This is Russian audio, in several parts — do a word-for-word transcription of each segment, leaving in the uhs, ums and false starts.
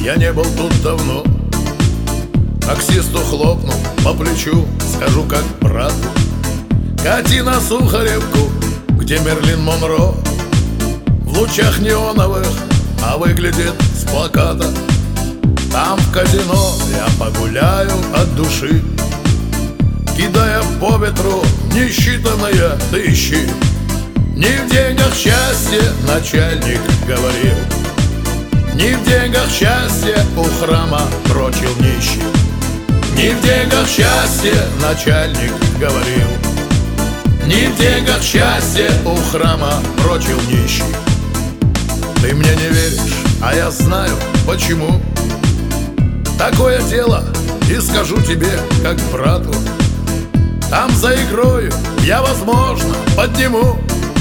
я не был тут давно. Таксисту хлопнул по плечу, скажу как брату: кати на Сухаревку, где Мерлин Монро. В лучах неоновых, а выглядит с плаката. Там в казино я погуляю от души, кидая по ветру несчитанные тысячи. Не в деньгах счастье, начальник говорил, не в деньгах счастье, у храма прочил нищий. Не в деньгах счастье, начальник говорил, не в деньгах счастье, у храма прочил нищий. Ты мне не веришь, а я знаю почему. Такое дело, и скажу тебе как брату: там за игрою я, возможно, подниму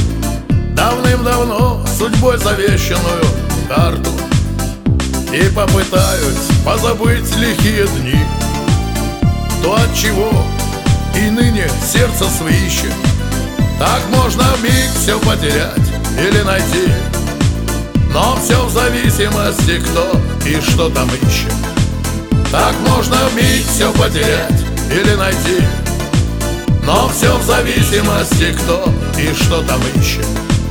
давным-давно судьбой завещанную карту и попытаюсь позабыть лихие дни, то, от чего и ныне сердце свищет. Так можно вмиг все потерять или найти, но все в зависимости, кто и что там ищет. Так можно вмиг все потерять или найти, но все в зависимости, кто и что там ищет.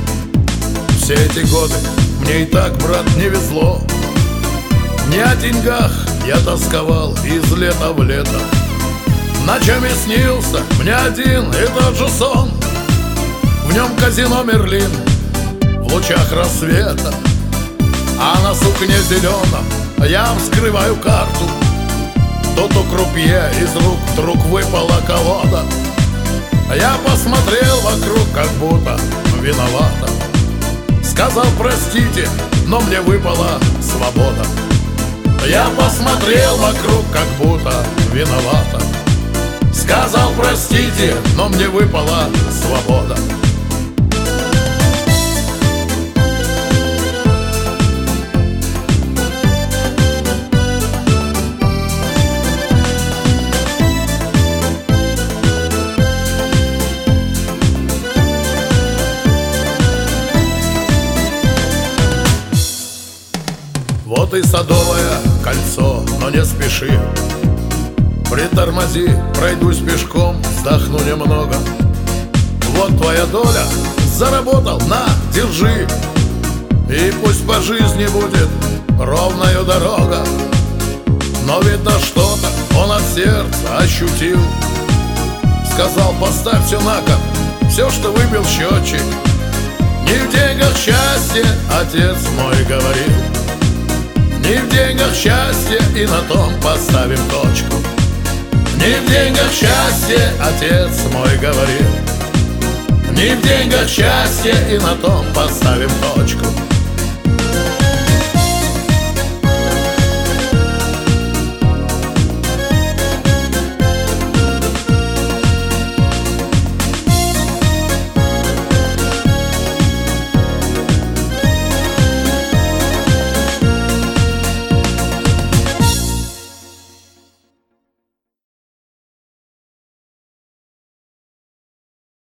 Все эти годы мне и так, брат, не везло. Не о деньгах я тосковал из лета в лето. Ночами снился мне один и тот же сон. В нем казино Мерлин в лучах рассвета, а на сукне зеленом я вскрываю карту. Тут у крупье из рук вдруг выпала колода. Я посмотрел вокруг, как будто виновата. Сказал: простите, но мне выпала свобода. Я посмотрел вокруг, как будто виновата. Сказал: простите, но мне выпала свобода. Вот и Садовое кольцо, но не спеши. Притормози, пройдусь пешком, вздохну немного. Вот твоя доля, заработал, на, держи. И пусть по жизни будет ровная дорога, но видно что-то он от сердца ощутил. Сказал: поставь все на кон, все, что выбил счетчик. Не в деньгах счастье, отец мой говорил, не в деньгах счастье, и на том поставим точку. Не в деньгах счастье, отец мой говорил, не в деньгах счастье, и на том поставим точку.